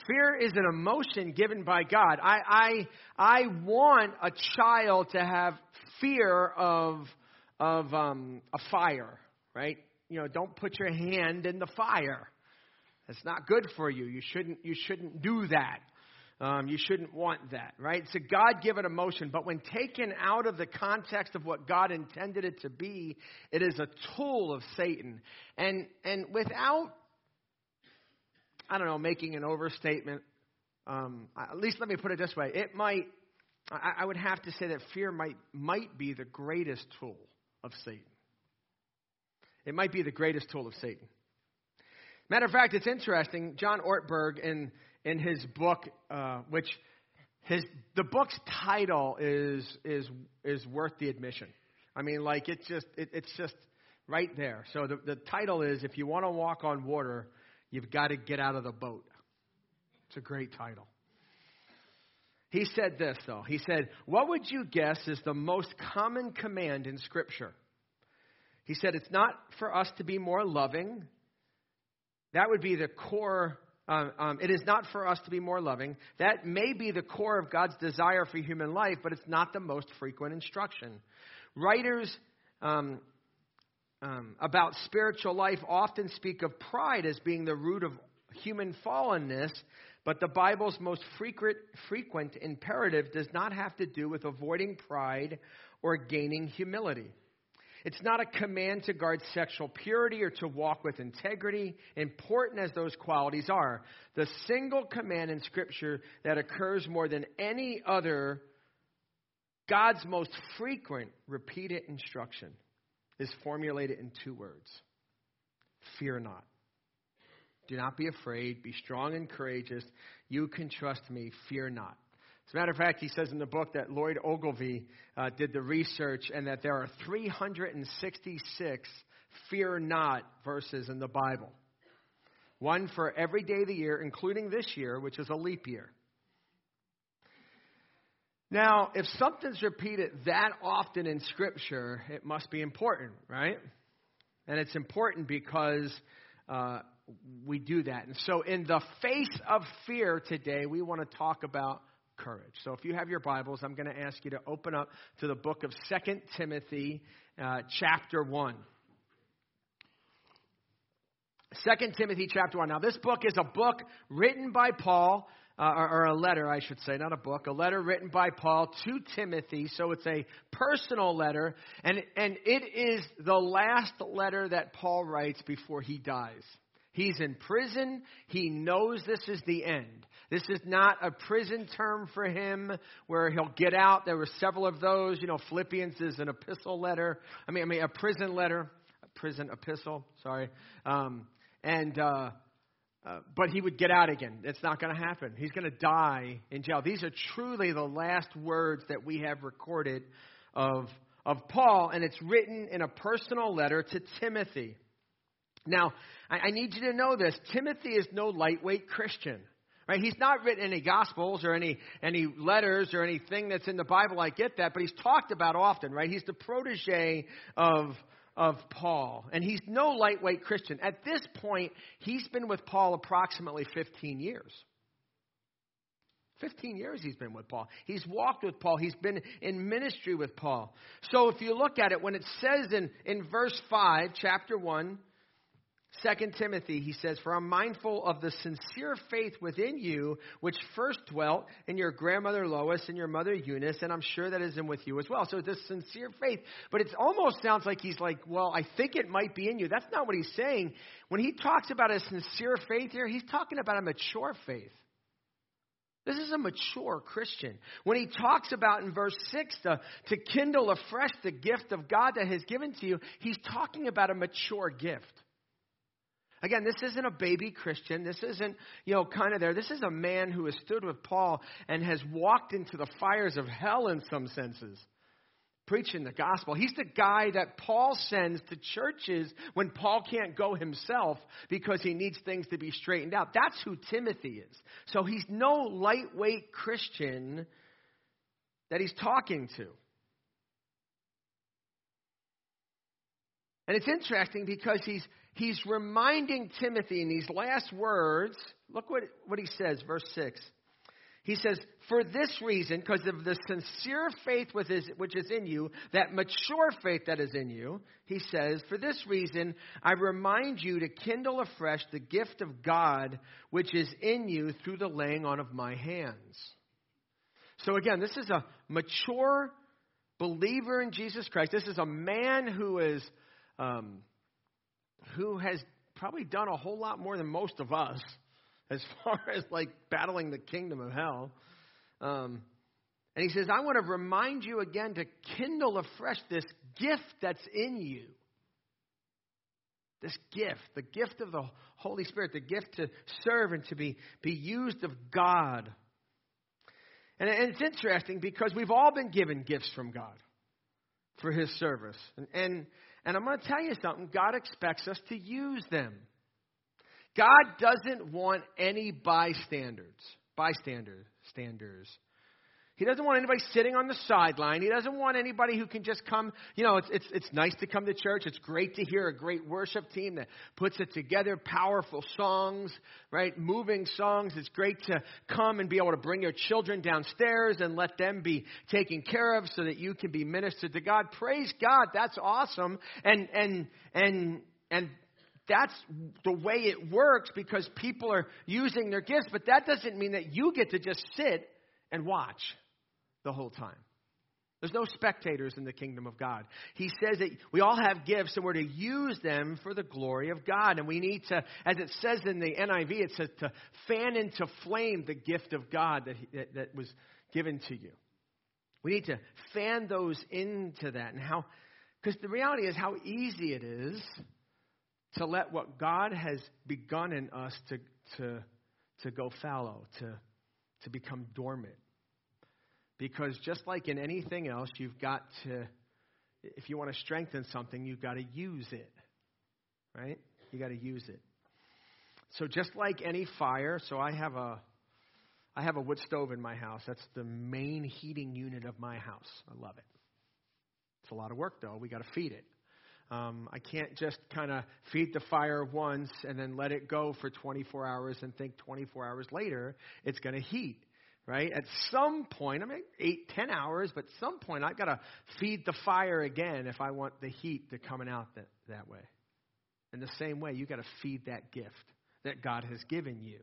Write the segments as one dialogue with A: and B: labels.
A: Fear is an emotion given by God. I want a child to have fear of a fire, right? Don't put your hand in the fire. That's not good for you. You shouldn't do that. You shouldn't want that, right? It's a God-given emotion, but when taken out of the context of what God intended it to be, it is a tool of Satan. And without, making an overstatement, at least let me put it this way. I would have to say that fear might be the greatest tool of Satan. It might be the greatest tool of Satan. Matter of fact, it's interesting. John Ortberg in his book, the book's title is worth the admission. I mean, like it's just right there. So the title is, "If you want to walk on water, you've got to get out of the boat." It's a great title. He said this, though. He said, "What would you guess is the most common command in Scripture?" He said, "It's not for us to be more loving. That would be the core. It is not for us to be more loving. That may be the core of God's desire for human life, but it's not the most frequent instruction. Writers about spiritual life often speak of pride as being the root of human fallenness, but the Bible's most frequent imperative does not have to do with avoiding pride or gaining humility. It's not a command to guard sexual purity or to walk with integrity, important as those qualities are. The single command in Scripture that occurs more than any other, God's most frequent repeated instruction, is formulated in 2 words. Fear not. Do not be afraid. Be strong and courageous. You can trust me. Fear not. As a matter of fact, he says in the book that Lloyd Ogilvie did the research and that there are 366 fear not verses in the Bible. One for every day of the year, including this year, which is a leap year. Now, if something's repeated that often in Scripture, it must be important, right? And it's important because we do that. And so in the face of fear today, we want to talk about courage. So if you have your Bibles, I'm going to ask you to open up to the book of 2 Timothy, chapter 1. 2 Timothy, chapter 1. Now, this book is a book written by Paul, or a letter, I should say, not a book, a letter written by Paul to Timothy. So it's a personal letter, and it is the last letter that Paul writes before he dies. He's in prison. He knows this is the end. This is not a prison term for him where he'll get out. There were several of those. Philippians is an epistle letter. A prison letter. A prison epistle, sorry. But he would get out again. It's not going to happen. He's going to die in jail. These are truly the last words that we have recorded of Paul, and it's written in a personal letter to Timothy. Now, I need you to know this. Timothy is no lightweight Christian. Right? He's not written any Gospels or any letters or anything that's in the Bible. I get that, but he's talked about often, right? He's the protege of Paul, and he's no lightweight Christian. At this point, he's been with Paul approximately 15 years. 15 years he's been with Paul. He's walked with Paul. He's been in ministry with Paul. So if you look at it, when it says in verse 5, chapter 1, 2 Timothy, he says, "For I'm mindful of the sincere faith within you, which first dwelt in your grandmother Lois and your mother Eunice, and I'm sure that is in with you as well." So this sincere faith, but it almost sounds like he's like, well, I think it might be in you. That's not what he's saying. When he talks about a sincere faith here, he's talking about a mature faith. This is a mature Christian. When he talks about in verse 6 to kindle afresh the gift of God that has given to you, he's talking about a mature gift. Again, this isn't a baby Christian. This isn't, kind of there. This is a man who has stood with Paul and has walked into the fires of hell in some senses, preaching the gospel. He's the guy that Paul sends to churches when Paul can't go himself because he needs things to be straightened out. That's who Timothy is. So he's no lightweight Christian that he's talking to. And it's interesting because he's reminding Timothy in these last words. Look what he says, verse 6. He says, for this reason, because of the sincere faith which is in you, that mature faith that is in you, he says, for this reason, I remind you to kindle afresh the gift of God which is in you through the laying on of my hands. So again, this is a mature believer in Jesus Christ. This is a man who has probably done a whole lot more than most of us as far as like battling the kingdom of hell. And he says, I want to remind you again to kindle afresh this gift that's in you. This gift, the gift of the Holy Spirit, the gift to serve and to be used of God. And it's interesting because we've all been given gifts from God for his service. And I'm going to tell you something. God expects us to use them. God doesn't want any bystanders. He doesn't want anybody sitting on the sideline. He doesn't want anybody who can just come. You know, it's nice to come to church. It's great to hear a great worship team that puts it together, powerful songs, right? Moving songs. It's great to come and be able to bring your children downstairs and let them be taken care of so that you can be ministered to God. Praise God. That's awesome. And that's the way it works because people are using their gifts. But that doesn't mean that you get to just sit and watch the whole time. There's no spectators in the kingdom of God. He says that we all have gifts and we're to use them for the glory of God. And we need to, as it says in the NIV, it says to fan into flame the gift of God that was given to you. We need to fan those into that. And how, because the reality is how easy it is to let what God has begun in us to go fallow, to become dormant. Because just like in anything else, you've got to, if you want to strengthen something, you've got to use it, right? You got to use it. So just like any fire, so I have a wood stove in my house. That's the main heating unit of my house. I love it. It's a lot of work, though. We got to feed it. I can't just kind of feed the fire once and then let it go for 24 hours and think 24 hours later it's going to heat, right? At some point, 8-10 hours, but at some point I've got to feed the fire again if I want the heat to coming out that way. In the same way, you got to feed that gift that God has given you.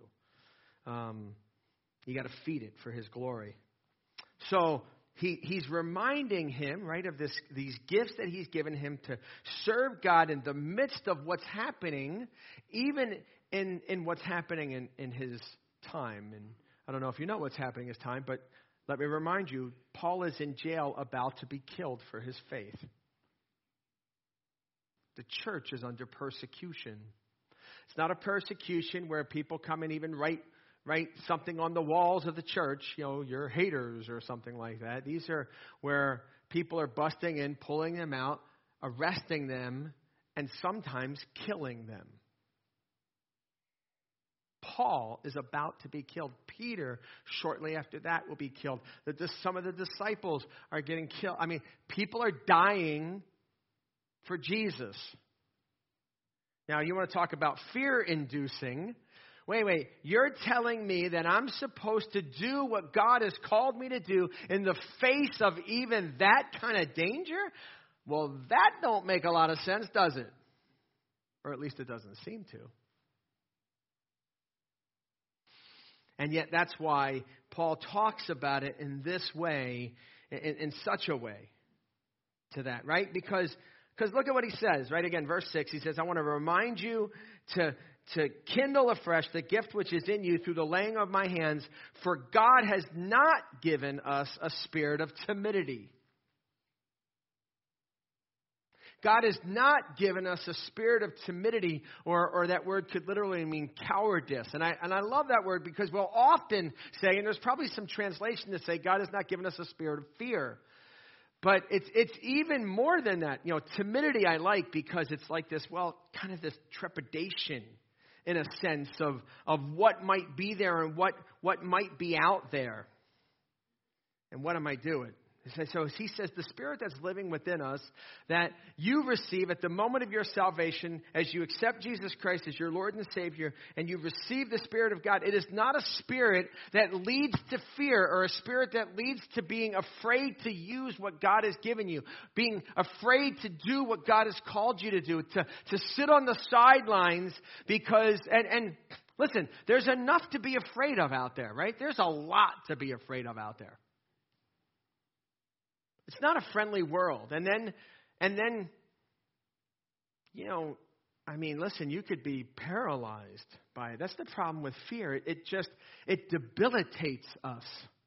A: You got to feed it for his glory. So He's reminding him, right, of these gifts that he's given him to serve God in the midst of what's happening, even in what's happening in his time. And I don't know if you know what's happening in his time, but let me remind you, Paul is in jail about to be killed for his faith. The church is under persecution. It's not a persecution where people come and even write something on the walls of the church, you're haters or something like that. These are where people are busting in, pulling them out, arresting them, and sometimes killing them. Paul is about to be killed. Peter, shortly after that, will be killed. Some of the disciples are getting killed. People are dying for Jesus. Now, you want to talk about fear-inducing. Wait, you're telling me that I'm supposed to do what God has called me to do in the face of even that kind of danger? Well, that don't make a lot of sense, does it? Or at least it doesn't seem to. And yet that's why Paul talks about it in this way, in such a way to that, right? Because look at what he says, right? Again, verse 6, he says, I want to remind you to kindle afresh the gift which is in you through the laying of my hands, for God has not given us a spirit of timidity. God has not given us a spirit of timidity, or that word could literally mean cowardice. And I love that word because we'll often say, and there's probably some translation to say, God has not given us a spirit of fear. But it's even more than that. Timidity I like because it's like this, kind of this trepidation in a sense of what might be there and what might be out there. And what am I doing? So he says, the Spirit that's living within us, that you receive at the moment of your salvation, as you accept Jesus Christ as your Lord and Savior, and you receive the Spirit of God, it is not a spirit that leads to fear or a spirit that leads to being afraid to use what God has given you, being afraid to do what God has called you to do, to sit on the sidelines because, and listen, there's enough to be afraid of out there, right? There's a lot to be afraid of out there. It's not a friendly world. And then, listen, you could be paralyzed by it. That's the problem with fear. It debilitates us.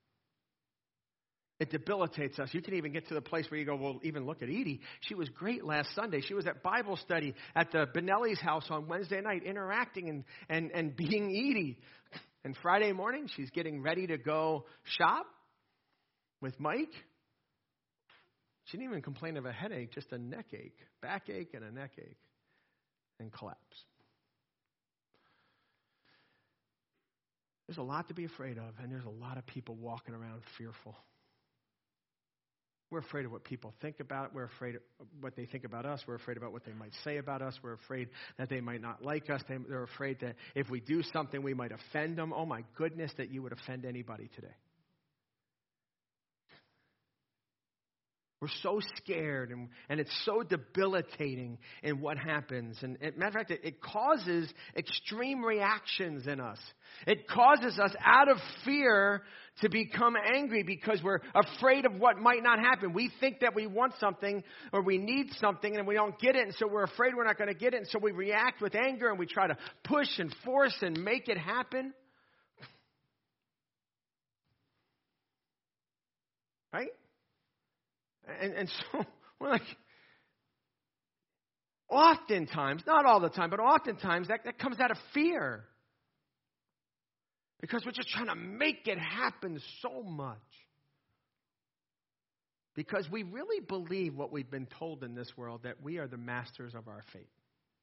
A: It debilitates us. You can even get to the place where you go, well, even look at Edie. She was great last Sunday. She was at Bible study at the Benelli's house on Wednesday night, interacting and being Edie. And Friday morning, she's getting ready to go shop with Mike. She didn't even complain of a headache, just a neck ache, backache and a neck ache, and collapse. There's a lot to be afraid of, and there's a lot of people walking around fearful. We're afraid of what people think about. We're afraid of what they think about us. We're afraid about what they might say about us. We're afraid that they might not like us. They're afraid that if we do something, we might offend them. Oh, my goodness, that you would offend anybody today. We're so scared, and it's so debilitating in what happens. And matter of fact, it causes extreme reactions in us. It causes us, out of fear, to become angry because we're afraid of what might not happen. We think that we want something or we need something, and we don't get it, and so we're afraid we're not going to get it, and so we react with anger, and we try to push and force and make it happen. Right? And so we're like, oftentimes, not all the time, but oftentimes that comes out of fear. Because we're just trying to make it happen so much. Because we really believe what we've been told in this world, that we are the masters of our fate.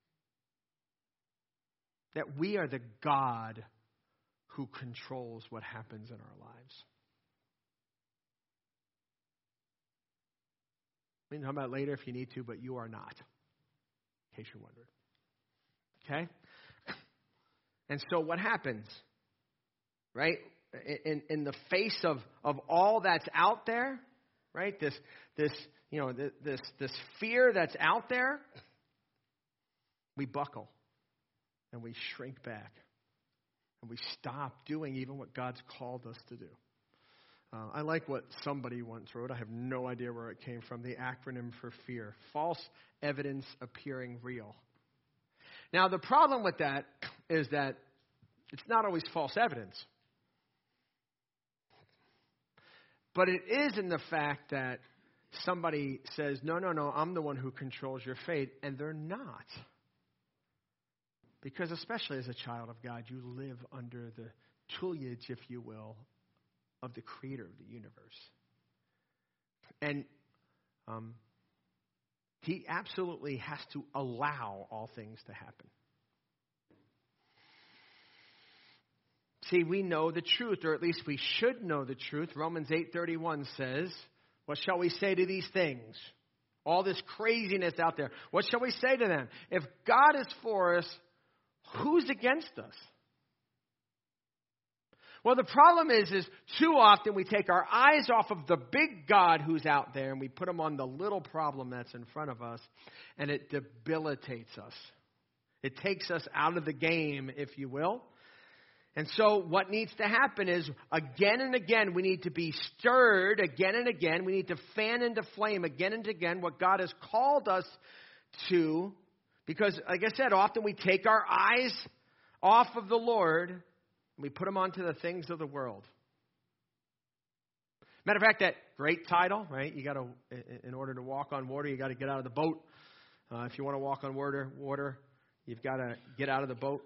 A: That we are the God who controls what happens in our lives. We can talk about it later if you need to, but you are not, in case you're wondering. Okay? And so what happens, right? In the face of all that's out there, right? This fear that's out there, we buckle and we shrink back and we stop doing even what God's called us to do. I like what somebody once wrote. I have no idea where it came from. The acronym for fear. False evidence appearing real. Now, the problem with that is that it's not always false evidence. But it is in the fact that somebody says, no, I'm the one who controls your fate. And they're not. Because especially as a child of God, you live under the tutelage, if you will, of the creator of the universe. And he absolutely has to allow all things to happen. See, we know the truth, or at least we should know the truth. Romans 8:31 says, what shall we say to these things? All this craziness out there. What shall we say to them? If God is for us, who's against us? Well, the problem is too often we take our eyes off of the big God who's out there and we put him on the little problem that's in front of us, and it debilitates us. It takes us out of the game, if you will. And so what needs to happen is, again and again, we need to be stirred again and again. We need to fan into flame again and again what God has called us to. Because, like I said, often we take our eyes off of the Lord, we put them onto the things of the world. Matter of fact, that great title, right? You got to, in order to walk on water, you got to get out of the boat. If you want to walk on water, you've got to get out of the boat.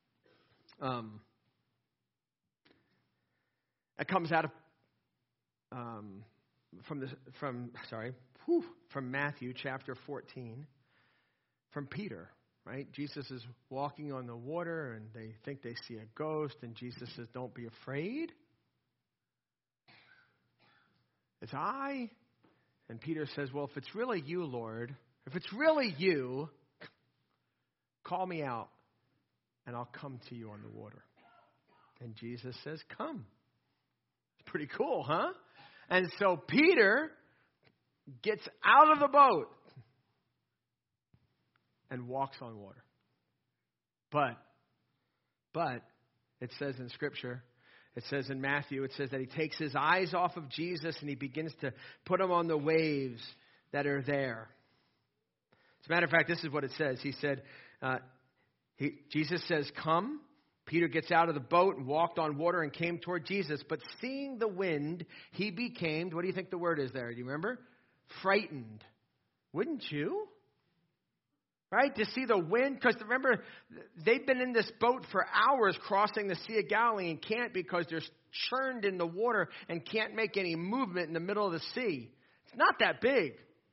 A: It comes out of from Matthew chapter 14, from Peter. Right? Jesus is walking on the water, and they think they see a ghost, and Jesus says, don't be afraid. It's I. And Peter says, well, if it's really you, Lord, if it's really you, call me out and I'll come to you on the water. And Jesus says, come. It's pretty cool, huh? And so Peter gets out of the boat and walks on water. But it says in Scripture, it says in Matthew, it says that he takes his eyes off of Jesus and he begins to put them on the waves that are there. As a matter of fact, this is what it says. He said, Jesus says, come. Peter gets out of the boat and walked on water and came toward Jesus. But seeing the wind, he became, what do you think the word is there? Do you remember? Frightened. Wouldn't you? Right? To see the wind. Because remember, they've been in this boat for hours crossing the Sea of Galilee and can't because they're churned in the water and can't make any movement in the middle of the sea. It's not that big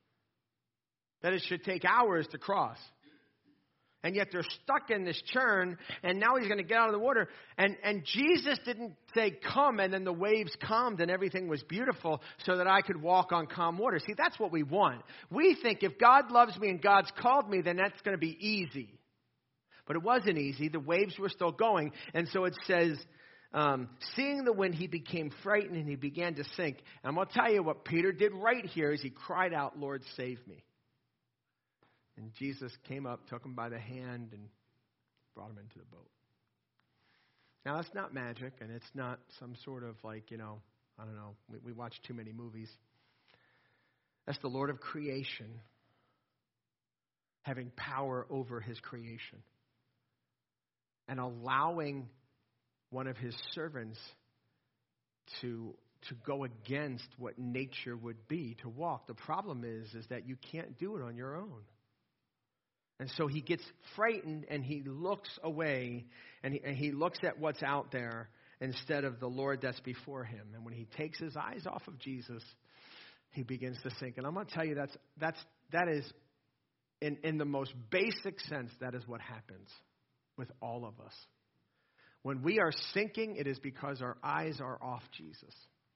A: that it should take hours to cross. And yet they're stuck in this churn, and now he's going to get out of the water. And Jesus didn't say, come, and then the waves calmed and everything was beautiful so that I could walk on calm water. See, that's what we want. We think if God loves me and God's called me, then that's going to be easy. But it wasn't easy. The waves were still going. And so it says, seeing the wind, he became frightened and he began to sink. And I'm going to tell you what Peter did right here is he cried out, Lord, save me. And Jesus came up, took him by the hand, and brought him into the boat. Now, that's not magic, and it's not some sort of I don't know, we watch too many movies. That's the Lord of creation having power over his creation and allowing one of his servants to go against what nature would be, to walk. The problem is that you can't do it on your own. And so he gets frightened and he looks away and he looks at what's out there instead of the Lord that's before him. And when he takes his eyes off of Jesus, he begins to sink. And I'm going to tell you that is in the most basic sense, that is what happens with all of us. When we are sinking, it is because our eyes are off Jesus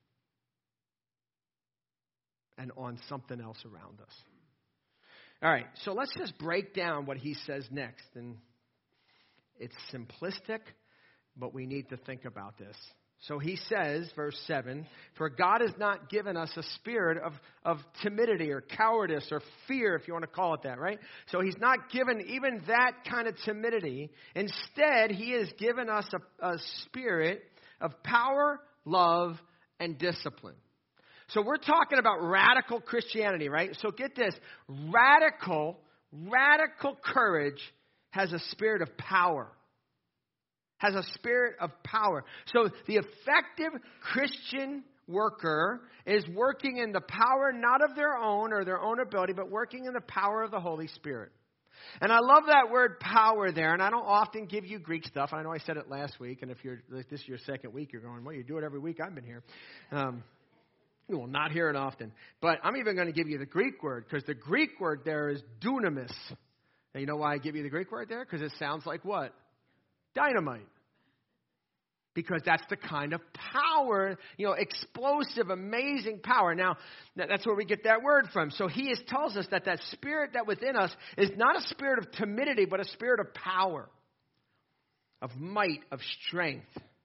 A: and on something else around us. All right, so let's just break down what he says next. And it's simplistic, but we need to think about this. So he says, verse 7, for God has not given us a spirit of timidity or cowardice or fear, if you want to call it that, right? So he's not given even that kind of timidity. Instead, he has given us a spirit of power, love, and discipline. So we're talking about radical Christianity, right? So get this. Radical courage has a spirit of power. Has a spirit of power. So the effective Christian worker is working in the power not of their own or their own ability, but working in the power of the Holy Spirit. And I love that word power there, and I don't often give you Greek stuff. I know I said it last week, and if this is your second week, you're going, well, you do it every week I've been here. You will not hear it often. But I'm even going to give you the Greek word, because the Greek word there is dunamis. And you know why I give you the Greek word there? Because it sounds like what? Dynamite. Because that's the kind of power, explosive, amazing power. Now, that's where we get that word from. So he tells us that spirit that within us is not a spirit of timidity, but a spirit of power, of might, of strength.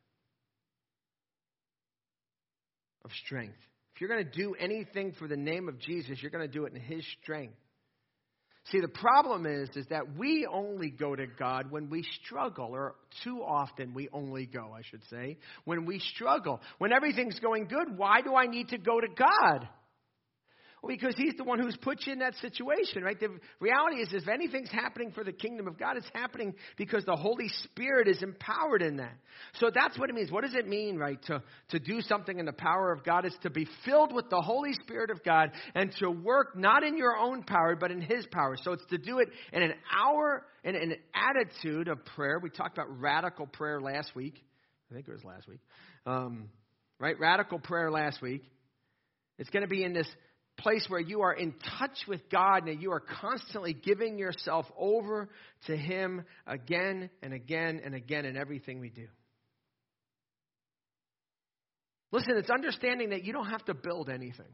A: Of strength. If you're going to do anything for the name of Jesus, you're going to do it in his strength. See, the problem is that we only go to God when we struggle, or too often we only go, I should say, when we struggle. When everything's going good, why do I need to go to God? Well, because he's the one who's put you in that situation, right? The reality is if anything's happening for the kingdom of God, it's happening because the Holy Spirit is empowered in that. So that's what it means. What does it mean, right, to do something in the power of God? It's to be filled with the Holy Spirit of God and to work not in your own power, but in his power. So it's to do it in an attitude of prayer. We talked about radical prayer last week. I think it was last week. Right? Radical prayer last week. It's going to be in this place where you are in touch with God and you are constantly giving yourself over to him again and again and again in everything we do. Listen, it's understanding that you don't have to build anything.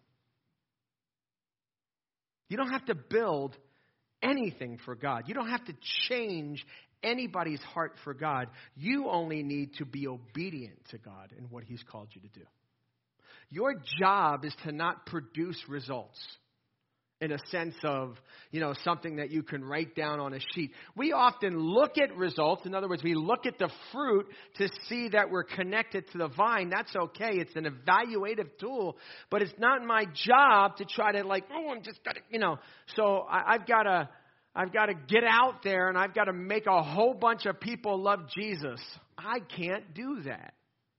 A: You don't have to build anything for God. You don't have to change anybody's heart for God. You only need to be obedient to God in what He's called you to do. Your job is to not produce results in a sense of, something that you can write down on a sheet. We often look at results. In other words, we look at the fruit to see that we're connected to the vine. That's okay. It's an evaluative tool, but it's not my job to try to I'm just got to, So I've got to get out there and I've got to make a whole bunch of people love Jesus. I can't do that.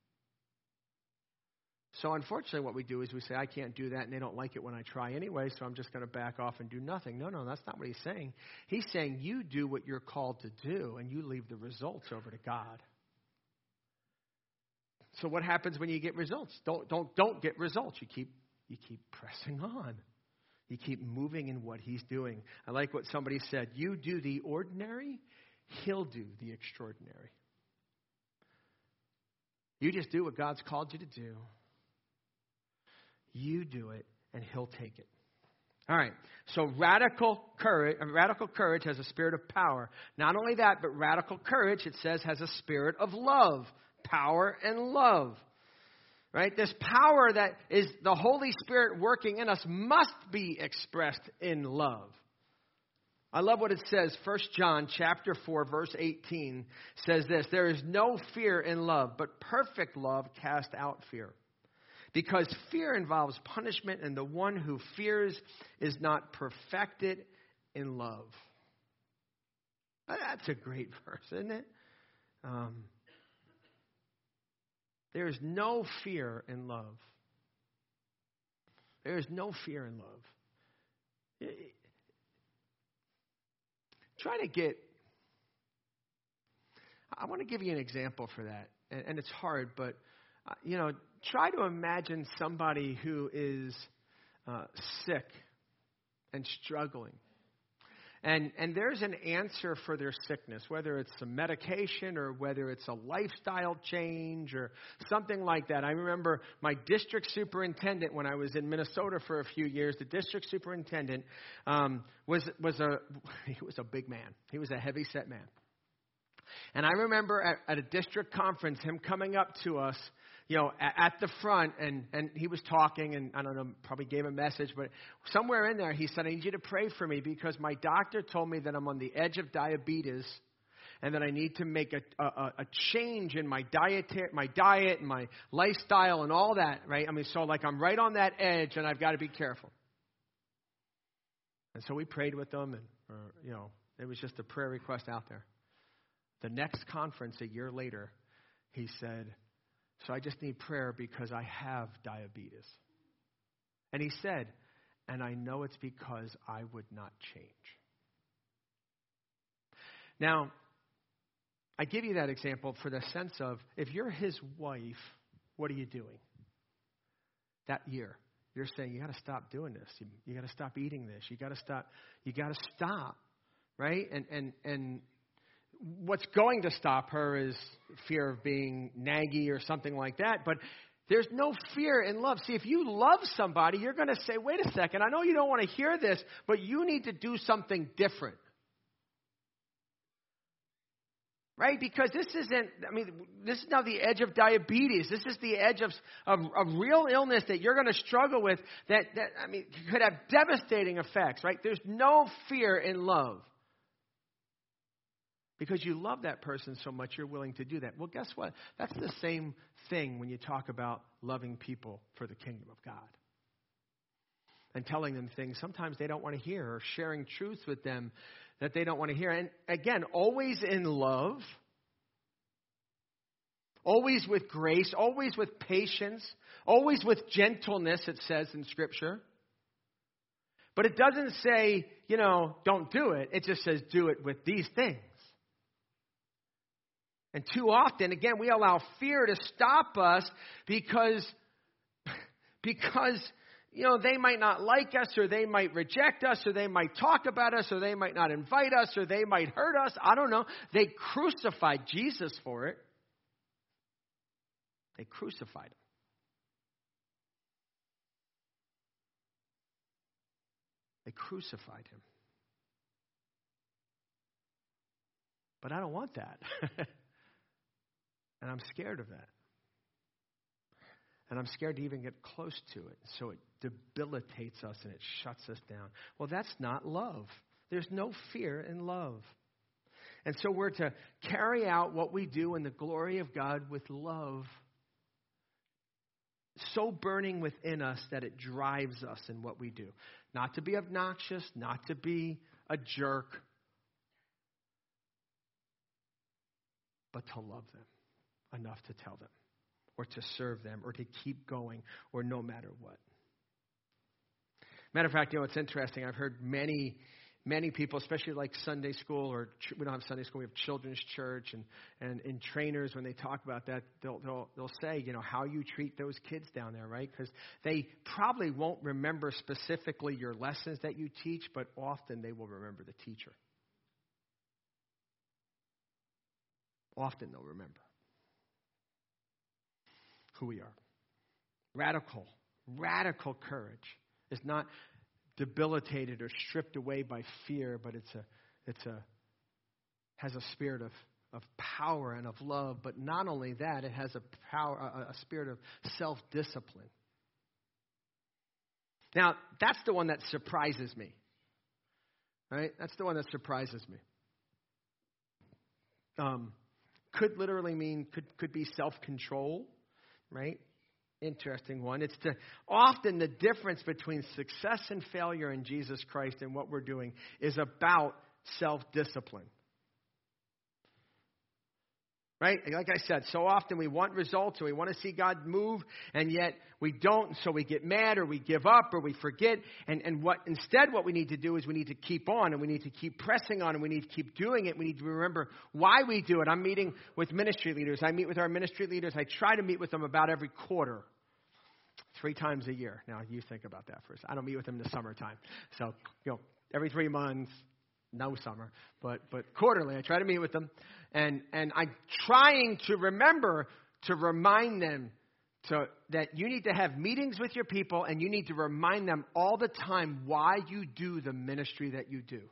A: So unfortunately what we do is we say, I can't do that, and they don't like it when I try anyway, so I'm just going to back off and do nothing. No, that's not what he's saying. He's saying you do what you're called to do, and you leave the results over to God. So what happens when you get results? Don't get results. You keep pressing on. You keep moving in what he's doing. I like what somebody said. You do the ordinary, he'll do the extraordinary. You just do what God's called you to do. You do it, and he'll take it. All right, so radical courage has a spirit of power. Not only that, but radical courage, it says, has a spirit of love, power and love. Right? This power that is the Holy Spirit working in us must be expressed in love. I love what it says. 1 John chapter 4, verse 18 says this, there is no fear in love, but perfect love casts out fear. Because fear involves punishment, and the one who fears is not perfected in love. That's a great verse, isn't it? There is no fear in love. There is no fear in love. I want to give you an example for that. And it's hard, but, try to imagine somebody who is sick and struggling. And there's an answer for their sickness, whether it's some medication or whether it's a lifestyle change or something like that. I remember my district superintendent when I was in Minnesota for a few years. The district superintendent was a big man. He was a heavy-set man. And I remember at a district conference, him coming up to us, at the front, and he was talking, and I don't know, probably gave a message, but somewhere in there he said, I need you to pray for me because my doctor told me that I'm on the edge of diabetes and that I need to make a change in my diet and my lifestyle and all that, right? So I'm right on that edge and I've got to be careful. And so we prayed with them, and it was just a prayer request out there. The next conference a year later, he said, so I just need prayer because I have diabetes. And he said, and I know it's because I would not change. Now, I give you that example for the sense of, if you're his wife, what are you doing? That year, you're saying, you got to stop doing this. You got to stop eating this. You got to stop, right? And what's going to stop her is fear of being naggy or something like that. But there's no fear in love. See, if you love somebody, you're going to say, wait a second, I know you don't want to hear this, but you need to do something different. Right? Because this is now the edge of diabetes. This is the edge of real illness that you're going to struggle with that could have devastating effects, right? There's no fear in love. Because you love that person so much, you're willing to do that. Well, guess what? That's the same thing when you talk about loving people for the kingdom of God. And telling them things sometimes they don't want to hear, or sharing truths with them that they don't want to hear. And again, always in love, always with grace, always with patience, always with gentleness, it says in Scripture. But it doesn't say, don't do it. It just says do it with these things. And too often, again, we allow fear to stop us because they might not like us, or they might reject us, or they might talk about us, or they might not invite us, or they might hurt us. I don't know. They crucified Jesus for it. They crucified him. They crucified him. But I don't want that. And I'm scared of that. And I'm scared to even get close to it. So it debilitates us and it shuts us down. Well, that's not love. There's no fear in love. And so we're to carry out what we do in the glory of God with love so burning within us that it drives us in what we do. Not to be obnoxious, not to be a jerk, but to love them enough to tell them, or to serve them, or to keep going, or no matter what. Matter of fact, it's interesting. I've heard many people, especially like Sunday school, or we don't have Sunday school, we have children's church, and in trainers, when they talk about that, they'll say, how you treat those kids down there, right? Because they probably won't remember specifically your lessons that you teach, but often they will remember the teacher. Often they'll remember who we are. Radical courage is not debilitated or stripped away by fear, but has a spirit of power and of love. But not only that, it has a spirit of self-discipline. Now, that's the one that surprises me. Right? That's the one that surprises me. Could literally mean, could be self-control, right? Interesting one. It's often the difference between success and failure in Jesus Christ and what we're doing is about self-discipline. Right? Like I said, so often we want results and we want to see God move, and yet we don't, so we get mad or we give up or we forget. And instead what we need to do is we need to keep on, and we need to keep pressing on, and we need to keep doing it. We need to remember why we do it. I'm meeting with ministry leaders. I meet with our ministry leaders. I try to meet with them about every quarter. 3 times a year. Now, you think about that first. I don't meet with them in the summertime. So, every 3 months, no summer, but quarterly, I try to meet with them. And I'm trying to remember to remind them that you need to have meetings with your people, and you need to remind them all the time why you do the ministry that you do.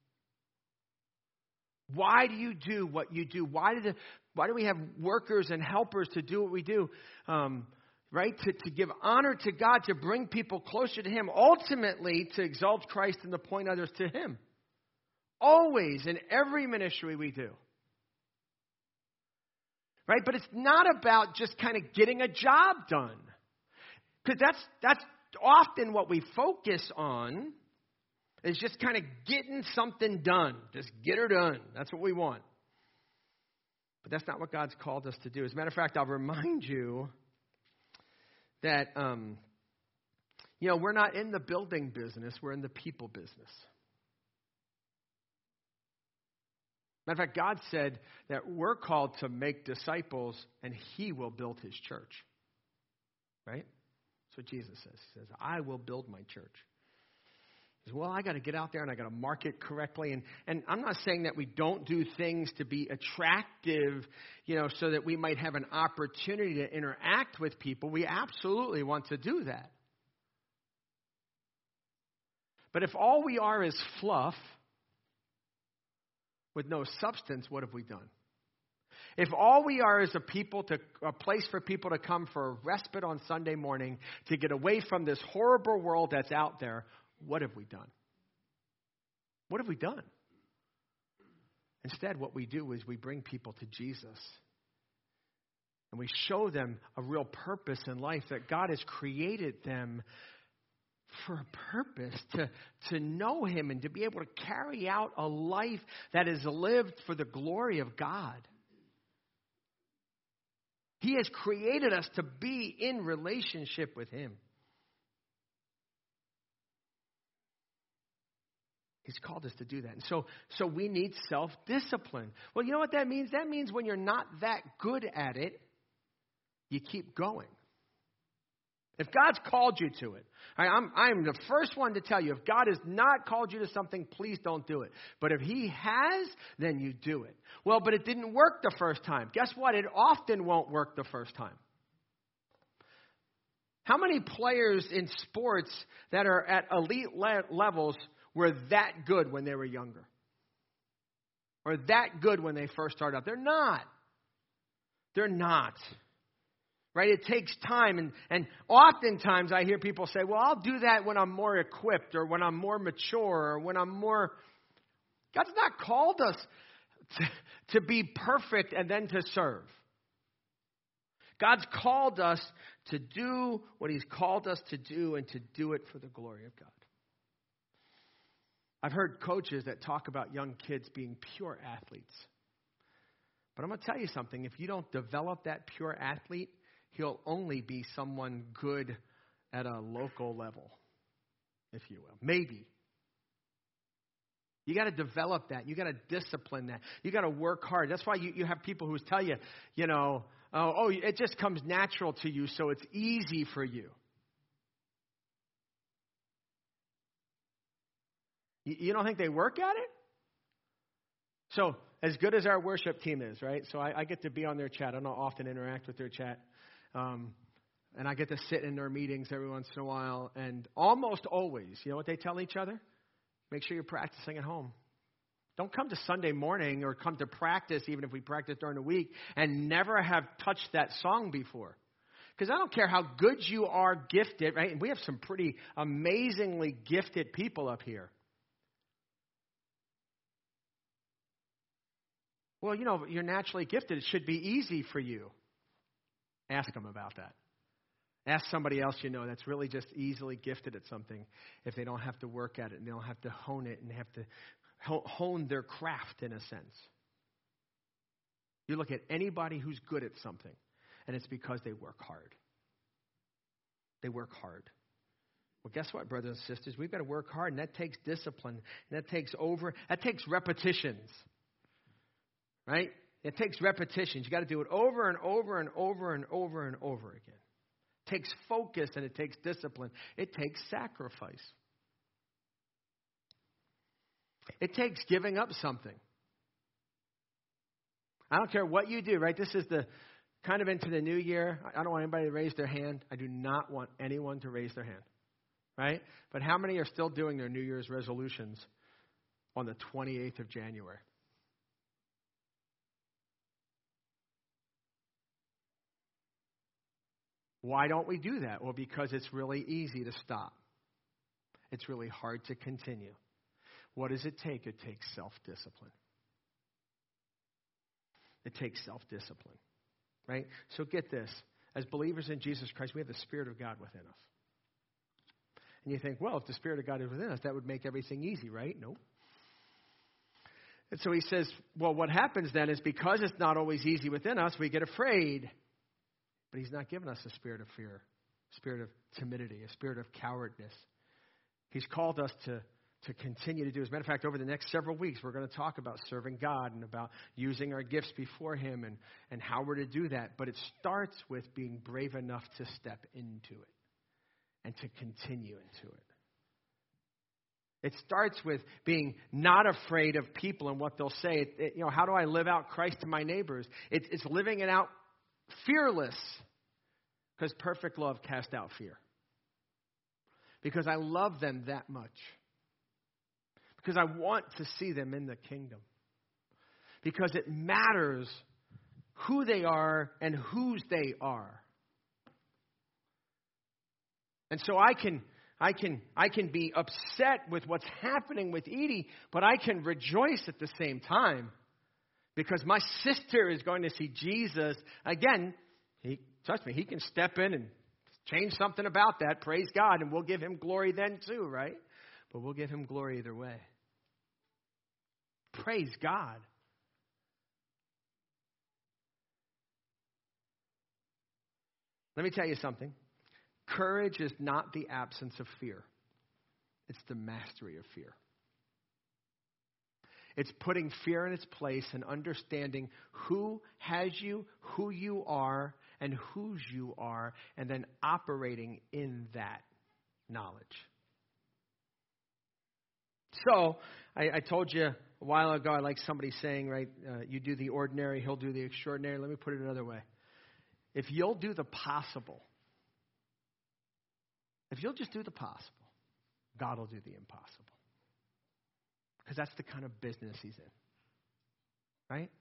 A: Why do you do what you do? Why do we have workers and helpers to do what we do? Right? To give honor to God, to bring people closer to Him, ultimately to exalt Christ and to point others to Him. Always, in every ministry we do. Right? But it's not about just kind of getting a job done. Because that's often what we focus on, is just kind of getting something done. Just get her done. That's what we want. But that's not what God's called us to do. As a matter of fact, I'll remind you that, we're not in the building business. We're in the people business. Matter of fact, God said that we're called to make disciples, and He will build His church. Right? That's what Jesus says. He says, I will build my church. He says, well, I got to get out there and I got to market correctly. And I'm not saying that we don't do things to be attractive, so that we might have an opportunity to interact with people. We absolutely want to do that. But if all we are is fluff with no substance, what have we done? If all we are is a place for people to come for a respite on Sunday morning to get away from this horrible world that's out there, what have we done? What have we done? Instead, what we do is we bring people to Jesus. And we show them a real purpose in life, that God has created them for a purpose, to know Him and to be able to carry out a life that is lived for the glory of God. He has created us to be in relationship with Him. He's called us to do that. And so we need self-discipline. Well, you know what that means? That means when you're not that good at it, you keep going. If God's called you to it, I'm the first one to tell you, if God has not called you to something, please don't do it. But if He has, then you do it. Well, but it didn't work the first time. Guess what? It often won't work the first time. How many players in sports that are at elite levels were that good when they were younger. Or that good when they first started out. They're not. They're not. Right? It takes time. And oftentimes I hear people say, well, I'll do that when I'm more equipped or when I'm more mature or when I'm more... God's not called us to be perfect and then to serve. God's called us to do what He's called us to do and to do it for the glory of God. I've heard coaches that talk about young kids being pure athletes. But I'm going to tell you something. If you don't develop that pure athlete, he'll only be someone good at a local level, if you will. Maybe. You got to develop that. You got to discipline that. You got to work hard. That's why you have people who tell you, it just comes natural to you, so it's easy for you. You don't think they work at it? So as good as our worship team is, right? So I get to be on their chat. I don't often interact with their chat. And I get to sit in their meetings every once in a while. And almost always, you know what they tell each other? Make sure you're practicing at home. Don't come to Sunday morning or come to practice, even if we practice during the week, and never have touched that song before. Because I don't care how good you are gifted, right? And we have some pretty amazingly gifted people up here. Well, you're naturally gifted. It should be easy for you. Ask them about that. Ask somebody else that's really just easily gifted at something if they don't have to work at it and they don't have to hone it and they have to hone their craft in a sense. You look at anybody who's good at something, and it's because they work hard. They work hard. Well, guess what, brothers and sisters? We've got to work hard, and that takes discipline, and that takes repetitions. Right? It takes repetitions. You got to do it over and over and over and over and over again. It takes focus and it takes discipline. It takes sacrifice. It takes giving up something. I don't care what you do, right? This is the kind of into the new year. I don't want anybody to raise their hand. I do not want anyone to raise their hand. Right? But how many are still doing their New Year's resolutions on the 28th of January? Why don't we do that? Well, because it's really easy to stop. It's really hard to continue. What does it take? It takes self-discipline. It takes self-discipline, right? So get this. As believers in Jesus Christ, we have the Spirit of God within us. And you think, well, if the Spirit of God is within us, that would make everything easy, right? Nope. And so he says, well, what happens then is because it's not always easy within us, we get afraid. But He's not given us a spirit of fear, a spirit of timidity, a spirit of cowardness. He's called us to continue to do. As a matter of fact, over the next several weeks, we're going to talk about serving God and about using our gifts before Him and how we're to do that. But it starts with being brave enough to step into it and to continue into it. It starts with being not afraid of people and what they'll say. How do I live out Christ to my neighbors? It's living it out fearless, because perfect love casts out fear. Because I love them that much. Because I want to see them in the kingdom. Because it matters who they are and whose they are. And so I can be upset with what's happening with Edie, but I can rejoice at the same time. Because my sister is going to see Jesus. Again, trust me, He can step in and change something about that. Praise God. And we'll give Him glory then too, right? But we'll give Him glory either way. Praise God. Let me tell you something. Courage is not the absence of fear. It's the mastery of fear. It's putting fear in its place and understanding who has you, who you are, and whose you are, and then operating in that knowledge. So, I told you a while ago, I like somebody saying, right, you do the ordinary, He'll do the extraordinary. Let me put it another way. If you'll do the possible, if you'll just do the possible, God will do the impossible. Because that's the kind of business he's in. Right?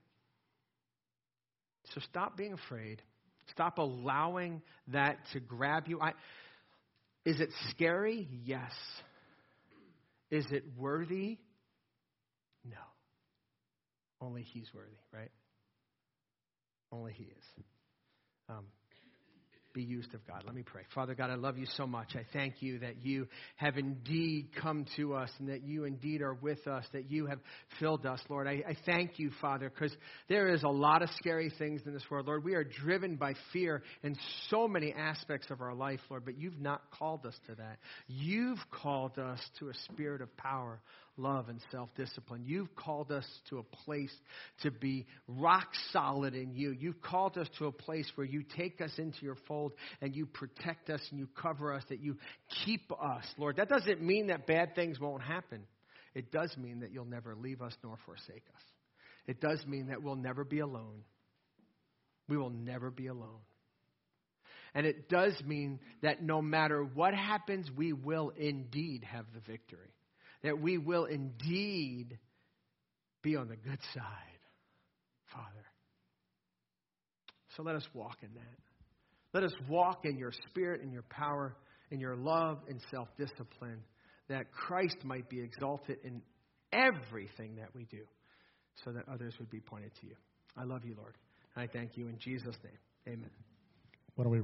A: So stop being afraid. Stop allowing that to grab you. Is it scary? Yes. Is it worthy? No. Only he's worthy, right? Only he is. Be used of God. Let me pray. Father God, I love you so much. I thank you that you have indeed come to us and that you indeed are with us, that you have filled us, Lord. I thank you, Father, because there is a lot of scary things in this world. Lord, we are driven by fear in so many aspects of our life, Lord, but you've not called us to that. You've called us to a spirit of power, love, and self-discipline. You've called us to a place to be rock solid in you. You've called us to a place where you take us into your fold and you protect us and you cover us, that you keep us, Lord. That doesn't mean that bad things won't happen. It does mean that you'll never leave us nor forsake us. It does mean that we'll never be alone. We will never be alone. And it does mean that no matter what happens, we will indeed have the victory. That we will indeed be on the good side, Father. So let us walk in that. Let us walk in your spirit, in your power, in your love and self-discipline, that Christ might be exalted in everything that we do, so that others would be pointed to you. I love you, Lord. I thank you in Jesus' name. Amen.
B: What do we